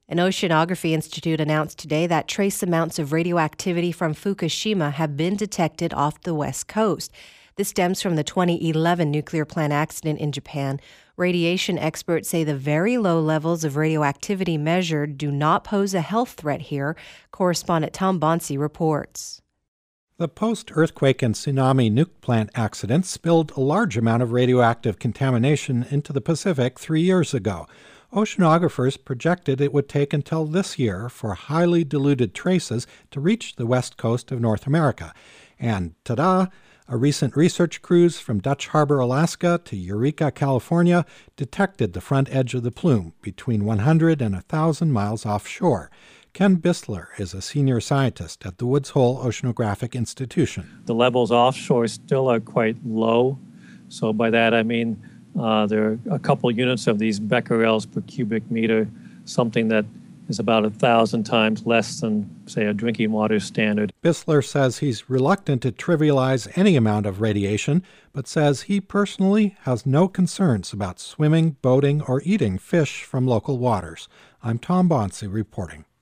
An oceanography institute announced today that trace amounts of radioactivity from Fukushima have been detected off the west coast. This stems from the 2011 nuclear plant accident in Japan. Radiation experts say the very low levels of radioactivity measured do not pose a health threat here. Correspondent Tom Bonsi reports. The post-earthquake and tsunami nuke plant accident spilled a large amount of radioactive contamination into the Pacific 3 years ago. Oceanographers projected it would take until this year for highly diluted traces to reach the west coast of North America. And ta-da! A recent research cruise from Dutch Harbor, Alaska to Eureka, California, detected the front edge of the plume between 100 and 1,000 miles offshore. Ken Bissler is a senior scientist at the Woods Hole Oceanographic Institution. The levels offshore still are quite low. So by that I mean there are a couple units of these becquerels per cubic meter, something that is about 1,000 times less than, say, a drinking water standard. Bissler says he's reluctant to trivialize any amount of radiation, but says he personally has no concerns about swimming, boating, or eating fish from local waters. I'm Tom Bonsi reporting.